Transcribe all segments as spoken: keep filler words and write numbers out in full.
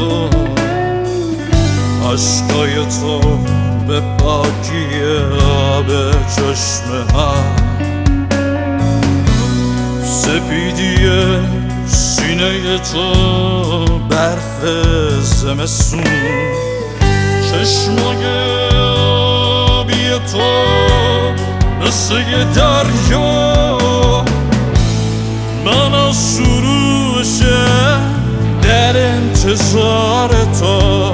عشقای تو به پاکی آب چشم هم، سپیدی سینه تو برف زمستون، چشمای آبی تو مثل یه دریا. من از شروع شهر در انتظار تو،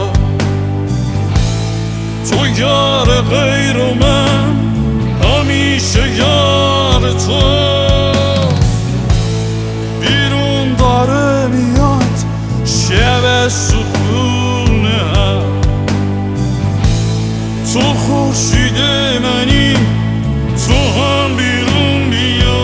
تو یار غیر و من همیشه یار تو. بیرون داره میاد شب سخونه، تو خورشید منی، تو هم بیرون بیا.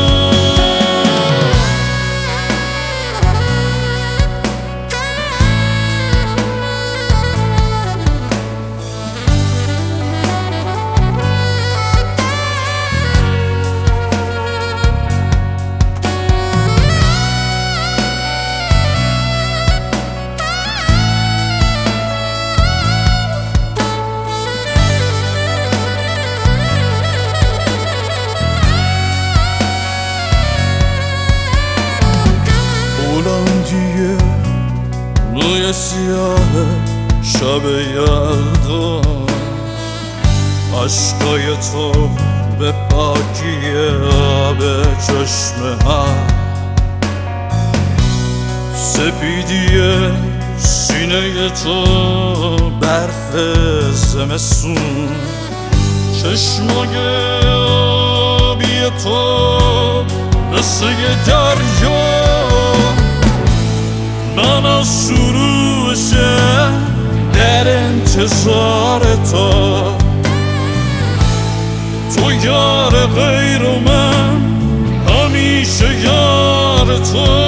بلندی موی سیاه شب یلدا، عشقای تو به پاکی آب چشم هم، سپیدی سینه تو برف زمستون، چشمای آبی تو مثل یه دریا. من از شروع شهر در انتظار تو، تو یار غیر و من همیشه یار تو.